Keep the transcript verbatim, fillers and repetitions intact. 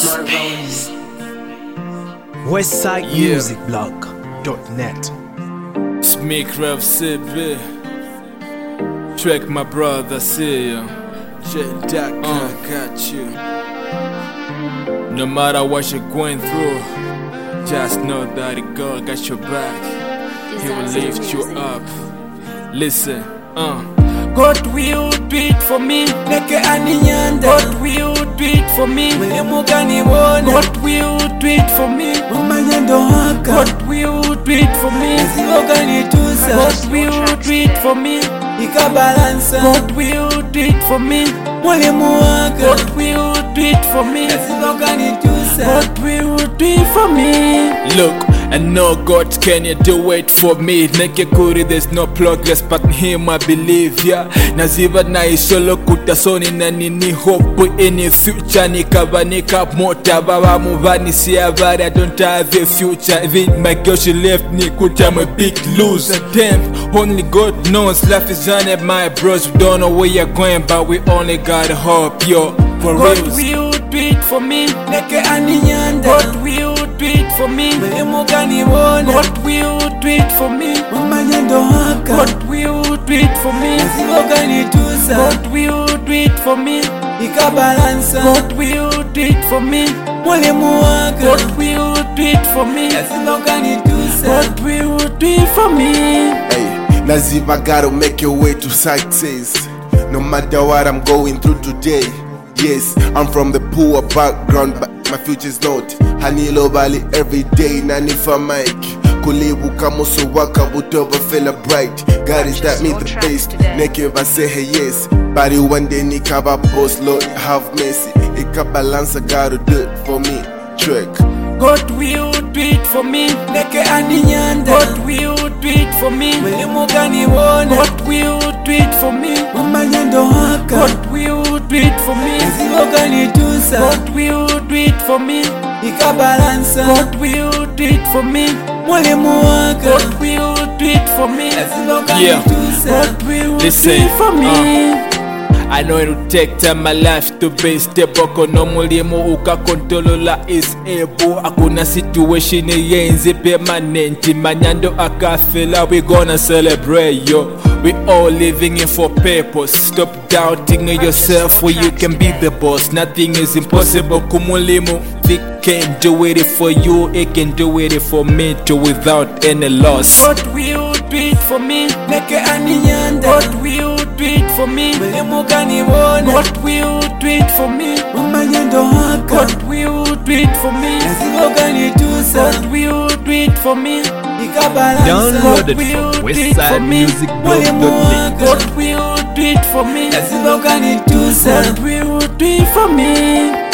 Space. Westside Music Blog dot net. Smick Rev C B. Track my brother, see ya. Jet Duck, uh. I got you. No matter what you're going through, just know that God got your back. He will lift you up. Listen, uh. God will do it for me. Neke aninyanda. God will do it for me. Mlemugani wona. God will do it for me. Umanyando haka. God will do it for me. Zilogani tusa. God will do it for me. Ikabalansa. God will do it for me. Mwalimu waka. God will do it for me. Zilogani tusa. God will do it for me. Look, I know God can you do it for me. Neke kuri there's no progress but in him I believe ya. Naziva na isolo kutasoni na nini hope in the future. Nikava nika mota baba muvani siavari I don't have a future. Even my girl she left me could I'm a big loser. Damn, only God knows life is on it. My bros we don't know where you're going but we only gotta hope yo. For God reals. will do it for me. Neke aninyanda. God will do it for me. Mlemugani wona. God will do it for me. Umanyando haka. God will do it for me. Zilogani tusa. God will do it for me. Ikabalansa. God will do it for me. Mwalimu waka. God will do it for me. Zilogani tusa. God will do it for me. Hey, Naziva gotta make your way to success. No matter what I'm going through today. Yes, I'm from the poor background, but my future's not. Hanilo Valley every day, nani for Mike. Kulibu kamuso waka butova fella bright. God is that me the best. Never say hey yes. Body one day ni kaba boss, Lord have mercy. Ika balance gotta do it for me. Track. God will do it for me. Neke aninyanda. God will do it for me. Mlemugani wona. God will do it for me. Umanyando haka. God will do it for me. Zilogani tusa. God will do it for me. Ikabalansa. God will do it for me. Mwalimu waka. God will do it for me. Zilogani Yeah. tusa. God will Listen, do it for me. uh. I know it will take time my life to be stable. Kono mulimu uka kontrola is able. Akuna situation yenzi permanent. Manyando akafela we gonna celebrate yo. We all living in for purpose. Stop doubting yourself where you can be the boss. Nothing is impossible. Kumulimu we can do it for you. It can do it for me too without any loss. God will do it for me. Neke aninyanda. God will do it for me. Mlemugani wona. God will do it for me. Umanyando haka. God will do it for me. Zilogani tusa. God will do it for me. Ikabalansa. Downloaded God will from do it for me. westside music blog Mwalimu dot net. waka. God will do it for me. Zilogani tusa. God will do it for me.